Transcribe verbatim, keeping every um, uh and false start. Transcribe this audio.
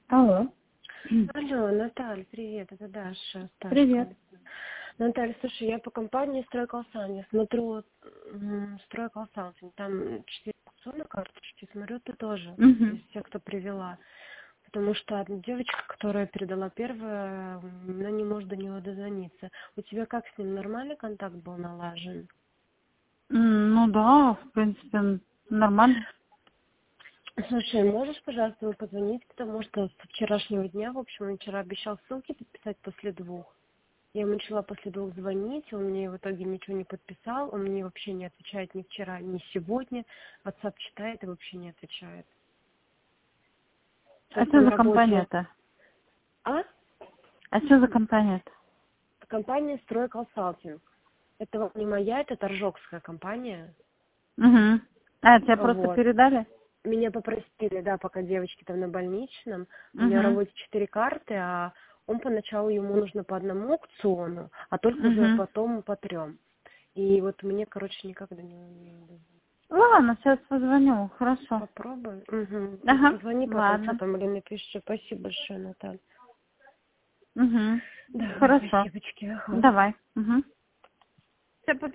Алло. Алло, Наталья, привет, это Даша. Сташка. Привет. Наталья, слушай, я по компании «Стройколсан», я смотрю м, «Стройколсан», там четыре лица на карточке, смотрю, ты тоже, Угу. из тех, кто привела. Потому что одна девочка, которая передала первое, она не может до него дозвониться. У тебя как с ним, нормальный контакт был налажен? Ну да, в принципе, нормально. Слушай, можешь, пожалуйста, ему позвонить, потому что с вчерашнего дня, в общем, он вчера обещал ссылки подписать после двух. Я ему начала после двух звонить, он мне в итоге ничего не подписал, он мне вообще не отвечает ни вчера, ни сегодня. WhatsApp читает и вообще не отвечает. То А есть что он за работает... компания-то? А? А что за компания-то? Компания «Строй Консалтинг». Это вот не моя, это торжокская компания. Угу. А, тебя просто Вот. передали? Меня попросили, да, пока девочки там на больничном. У меня Угу. работает четыре карты, а он поначалу ему нужно по одному аукциону, а только уже Угу. потом по трем. И вот мне, короче, никогда не умею. Ладно, сейчас позвоню, хорошо. Попробуй. Угу. Ага, Позвони потом, что ладно. там, или напиши. Спасибо большое, Наталья. Угу. Да, Хорошо. спасибочки. Ага. Давай. Угу.